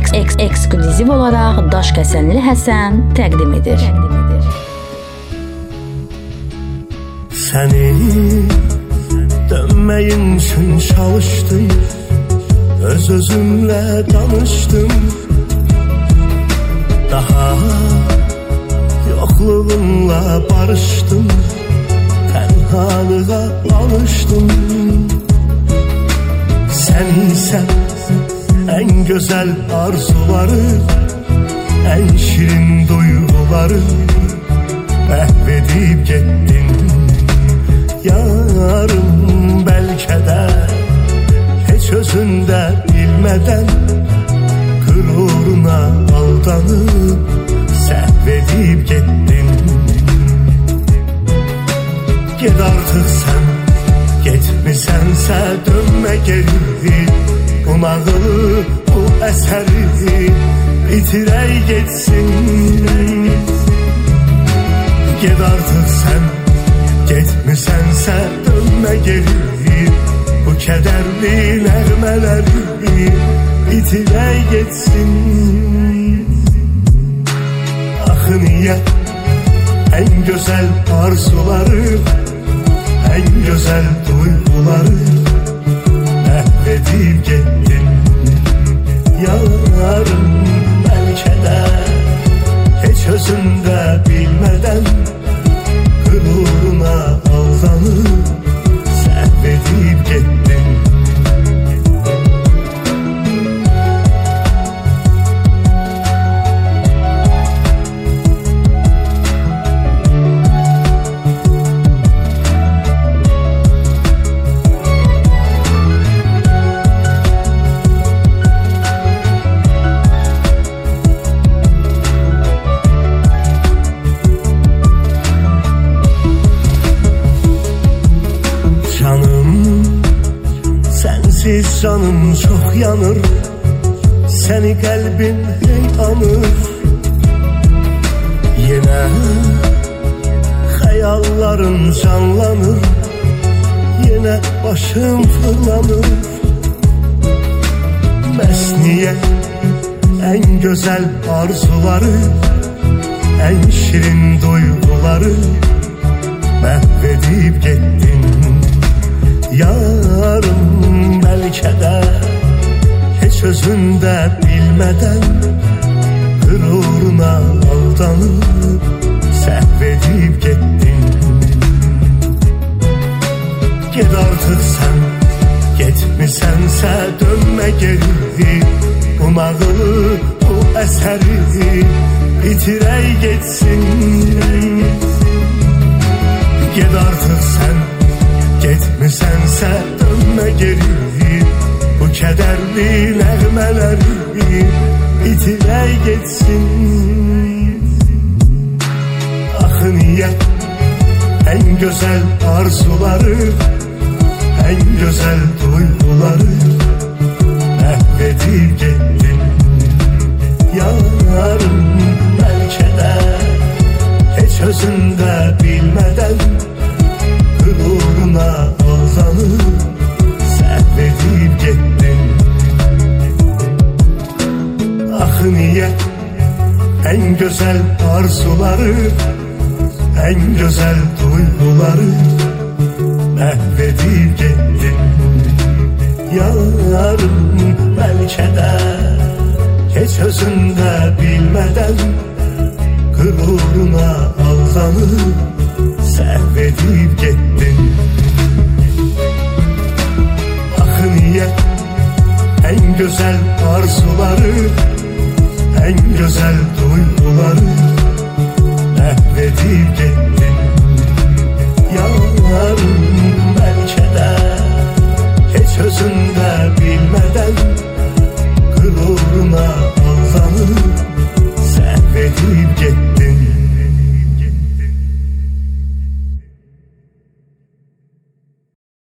ekskluziv olaraq Daşkəsənli Həsən təqdim edir. Səni dönməyin üçün çalışdım, öz-özümlə danışdım. Daha yoxluğunla barışdım, tənhalığa alışdım. Sən isə ən gözəl arzuları, ən şirin duyğuları məhv edib getdin. Yarım bəlkə də heç özündə bilmədən qüruruna aldanıb səhv edib getdin. Ged artıq sən, getmisənsə dönmə geri. Bu nağılı, bu əsəri bitirək getsin. Ged artıq sən, getmisənsə dönmə geri. Bu kədərli nəğmələri bitirək getsin. Axı niyə ən gözəl arzuları, ən gözəl duyğuları məhv edib getdin. Yarım bəlkə də heç özündə bilmədən qüruruna aldanıb səhv edib getdin. Sensiz canım çox yanır, səni qəlbim hey anır. Yenə xəyalların canlanır, yenə başım fırlanır. Bəs niyə ən gözəl arzuları, ən şirin duyğuları məhv edib getdin. Yarım bəlkə də heç özündə bilmədən qüruruna aldanıb səhv edib getdin. Ged artıq sən, getmisənsə dönmə geri. Bu nağılı, bu əsəri bitirək getsin. Ged artıq sən, getmisənsə dönmə geri. Bu kədərli nəğmələri bitirək getsin. Axı niyə ən gözəl arzuları, ən gözəl duyğuları məhv edib getdin. Yarım bəlkə də heç özündə bilmədən qüruruna aldanıb səhv edib getdin. Axı niyə ən gözəl arzuları, ən gözəl duyğuları məhv edib getdin. Yarım bəlkə də heç özündə bilmədən qüruruna aldanıb səhv edib getdin.